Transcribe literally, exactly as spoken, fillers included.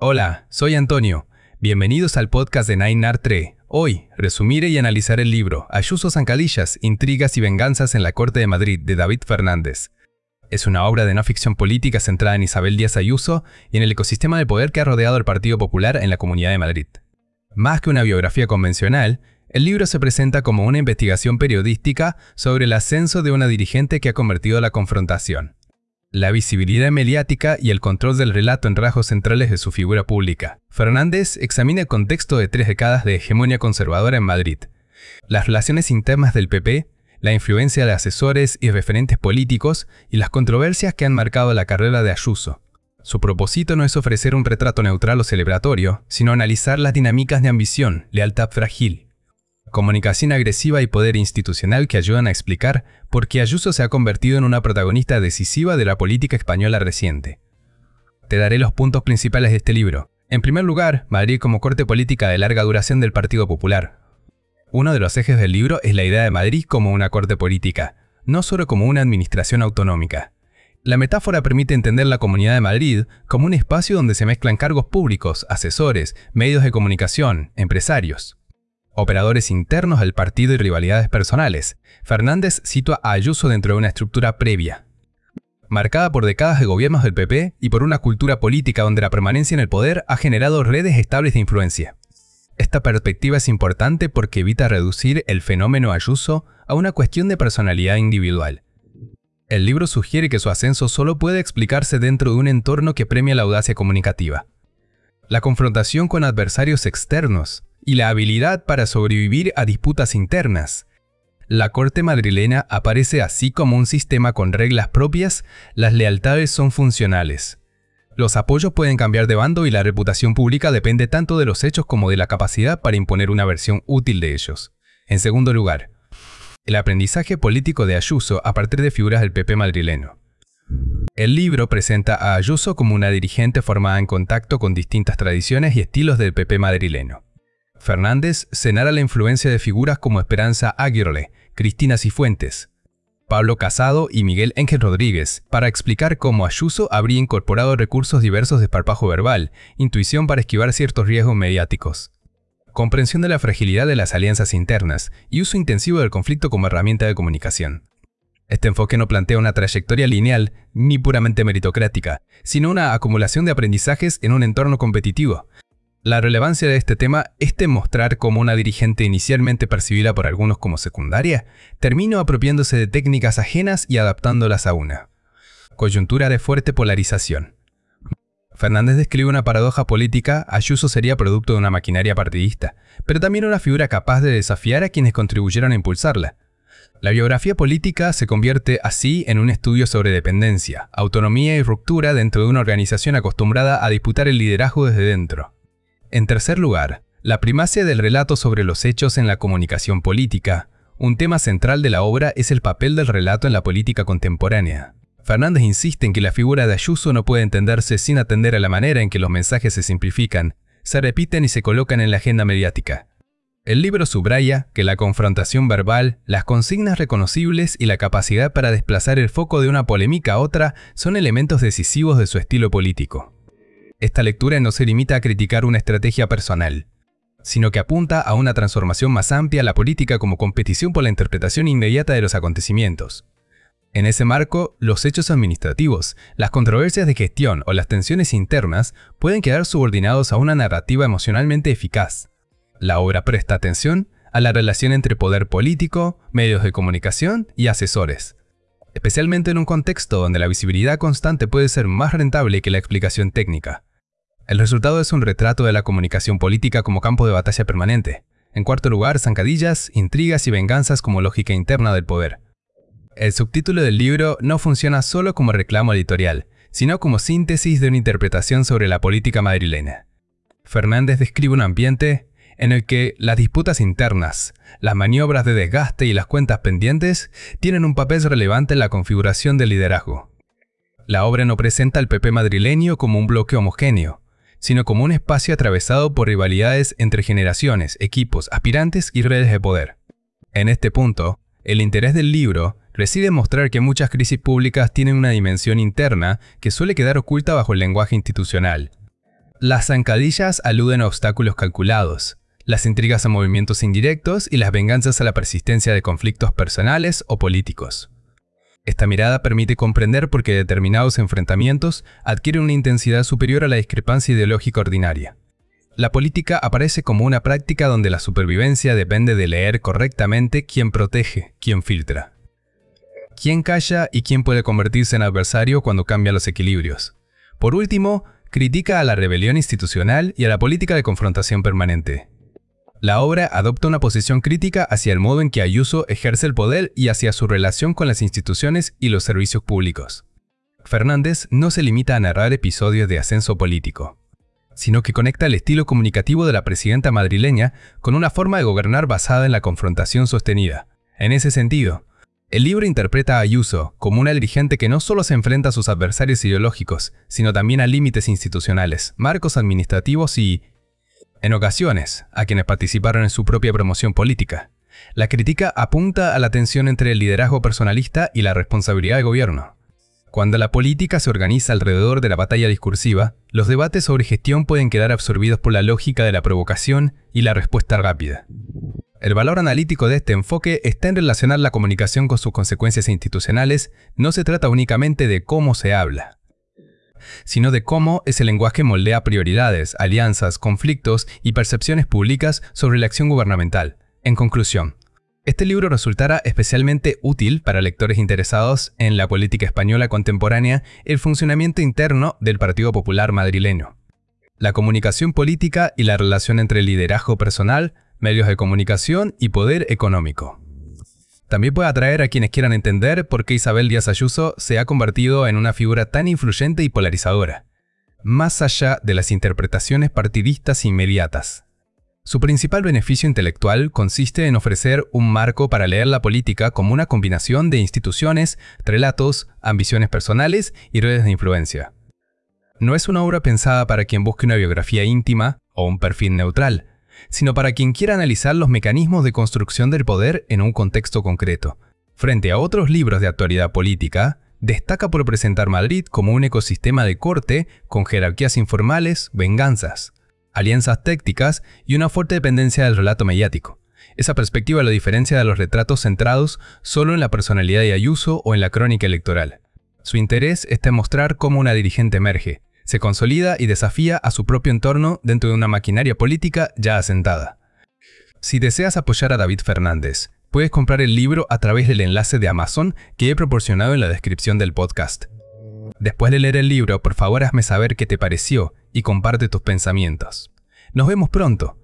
Hola, soy Antonio. Bienvenidos al podcast de Nine Artre. Hoy, resumiré y analizaré el libro Ayuso Zancadillas, Intrigas y Venganzas en la Corte de Madrid, de David Fernández. Es una obra de no ficción política centrada en Isabel Díaz Ayuso y en el ecosistema de poder que ha rodeado al Partido Popular en la Comunidad de Madrid. Más que una biografía convencional, el libro se presenta como una investigación periodística sobre el ascenso de una dirigente que ha convertido la confrontación, la visibilidad mediática y el control del relato en rasgos centrales de su figura pública. Fernández examina el contexto de tres décadas de hegemonía conservadora en Madrid, las relaciones internas del P P, la influencia de asesores y referentes políticos y las controversias que han marcado la carrera de Ayuso. Su propósito no es ofrecer un retrato neutral o celebratorio, sino analizar las dinámicas de ambición, lealtad frágil, comunicación agresiva y poder institucional que ayudan a explicar por qué Ayuso se ha convertido en una protagonista decisiva de la política española reciente. Te daré los puntos principales de este libro. En primer lugar, Madrid como corte política de larga duración del Partido Popular. Uno de los ejes del libro es la idea de Madrid como una corte política, no solo como una administración autonómica. La metáfora permite entender la Comunidad de Madrid como un espacio donde se mezclan cargos públicos, asesores, medios de comunicación, empresarios, operadores internos del partido y rivalidades personales. Fernández sitúa a Ayuso dentro de una estructura previa, marcada por décadas de gobiernos del P P y por una cultura política donde la permanencia en el poder ha generado redes estables de influencia. Esta perspectiva es importante porque evita reducir el fenómeno Ayuso a una cuestión de personalidad individual. El libro sugiere que su ascenso solo puede explicarse dentro de un entorno que premia la audacia comunicativa, la confrontación con adversarios externos y la habilidad para sobrevivir a disputas internas. La corte madrileña aparece así como un sistema con reglas propias, las lealtades son funcionales. Los apoyos pueden cambiar de bando y la reputación pública depende tanto de los hechos como de la capacidad para imponer una versión útil de ellos. En segundo lugar, el aprendizaje político de Ayuso a partir de figuras del P P madrileño. El libro presenta a Ayuso como una dirigente formada en contacto con distintas tradiciones y estilos del P P madrileño. Fernández señala la influencia de figuras como Esperanza Aguirre, Cristina Cifuentes, Pablo Casado y Miguel Ángel Rodríguez para explicar cómo Ayuso habría incorporado recursos diversos de esparpajo verbal, intuición para esquivar ciertos riesgos mediáticos, comprensión de la fragilidad de las alianzas internas y uso intensivo del conflicto como herramienta de comunicación. Este enfoque no plantea una trayectoria lineal ni puramente meritocrática, sino una acumulación de aprendizajes en un entorno competitivo. La relevancia de este tema es demostrar cómo una dirigente inicialmente percibida por algunos como secundaria, terminó apropiándose de técnicas ajenas y adaptándolas a una coyuntura de fuerte polarización. Fernández describe una paradoja política. Ayuso sería producto de una maquinaria partidista, pero también una figura capaz de desafiar a quienes contribuyeron a impulsarla. La biografía política se convierte así en un estudio sobre dependencia, autonomía y ruptura dentro de una organización acostumbrada a disputar el liderazgo desde dentro. En tercer lugar, la primacia del relato sobre los hechos en la comunicación política. Un tema central de la obra es el papel del relato en la política contemporánea. Fernández insiste en que la figura de Ayuso no puede entenderse sin atender a la manera en que los mensajes se simplifican, se repiten y se colocan en la agenda mediática. El libro subraya que la confrontación verbal, las consignas reconocibles y la capacidad para desplazar el foco de una polémica a otra son elementos decisivos de su estilo político. Esta lectura no se limita a criticar una estrategia personal, sino que apunta a una transformación más amplia a la política como competición por la interpretación inmediata de los acontecimientos. En ese marco, los hechos administrativos, las controversias de gestión o las tensiones internas pueden quedar subordinados a una narrativa emocionalmente eficaz. La obra presta atención a la relación entre poder político, medios de comunicación y asesores, especialmente en un contexto donde la visibilidad constante puede ser más rentable que la explicación técnica. El resultado es un retrato de la comunicación política como campo de batalla permanente. En cuarto lugar, zancadillas, intrigas y venganzas como lógica interna del poder. El subtítulo del libro no funciona solo como reclamo editorial, sino como síntesis de una interpretación sobre la política madrileña. Fernández describe un ambiente en el que las disputas internas, las maniobras de desgaste y las cuentas pendientes tienen un papel relevante en la configuración del liderazgo. La obra no presenta al P P madrileño como un bloque homogéneo, sino como un espacio atravesado por rivalidades entre generaciones, equipos, aspirantes y redes de poder. En este punto, el interés del libro reside en mostrar que muchas crisis públicas tienen una dimensión interna que suele quedar oculta bajo el lenguaje institucional. Las zancadillas aluden a obstáculos calculados, las intrigas a movimientos indirectos y las venganzas a la persistencia de conflictos personales o políticos. Esta mirada permite comprender por qué determinados enfrentamientos adquieren una intensidad superior a la discrepancia ideológica ordinaria. La política aparece como una práctica donde la supervivencia depende de leer correctamente quién protege, quién filtra, quién calla y quién puede convertirse en adversario cuando cambian los equilibrios. Por último, critica a la rebelión institucional y a la política de confrontación permanente. La obra adopta una posición crítica hacia el modo en que Ayuso ejerce el poder y hacia su relación con las instituciones y los servicios públicos. Fernández no se limita a narrar episodios de ascenso político, sino que conecta el estilo comunicativo de la presidenta madrileña con una forma de gobernar basada en la confrontación sostenida. En ese sentido, el libro interpreta a Ayuso como una dirigente que no solo se enfrenta a sus adversarios ideológicos, sino también a límites institucionales, marcos administrativos y, en ocasiones, a quienes participaron en su propia promoción política. La crítica apunta a la tensión entre el liderazgo personalista y la responsabilidad de gobierno. Cuando la política se organiza alrededor de la batalla discursiva, los debates sobre gestión pueden quedar absorbidos por la lógica de la provocación y la respuesta rápida. El valor analítico de este enfoque está en relacionar la comunicación con sus consecuencias institucionales. No se trata únicamente de cómo se habla, sino de cómo ese lenguaje moldea prioridades, alianzas, conflictos y percepciones públicas sobre la acción gubernamental. En conclusión, este libro resultará especialmente útil para lectores interesados en la política española contemporánea y el funcionamiento interno del Partido Popular madrileño, la comunicación política y la relación entre liderazgo personal, medios de comunicación y poder económico. También puede atraer a quienes quieran entender por qué Isabel Díaz Ayuso se ha convertido en una figura tan influyente y polarizadora, más allá de las interpretaciones partidistas inmediatas. Su principal beneficio intelectual consiste en ofrecer un marco para leer la política como una combinación de instituciones, relatos, ambiciones personales y redes de influencia. No es una obra pensada para quien busque una biografía íntima o un perfil neutral, sino para quien quiera analizar los mecanismos de construcción del poder en un contexto concreto. Frente a otros libros de actualidad política, destaca por presentar Madrid como un ecosistema de corte con jerarquías informales, venganzas, alianzas tácticas y una fuerte dependencia del relato mediático. Esa perspectiva lo diferencia de los retratos centrados solo en la personalidad de Ayuso o en la crónica electoral. Su interés está en mostrar cómo una dirigente emerge, se consolida y desafía a su propio entorno dentro de una maquinaria política ya asentada. Si deseas apoyar a David Fernández, puedes comprar el libro a través del enlace de Amazon que he proporcionado en la descripción del podcast. Después de leer el libro, por favor hazme saber qué te pareció y comparte tus pensamientos. Nos vemos pronto.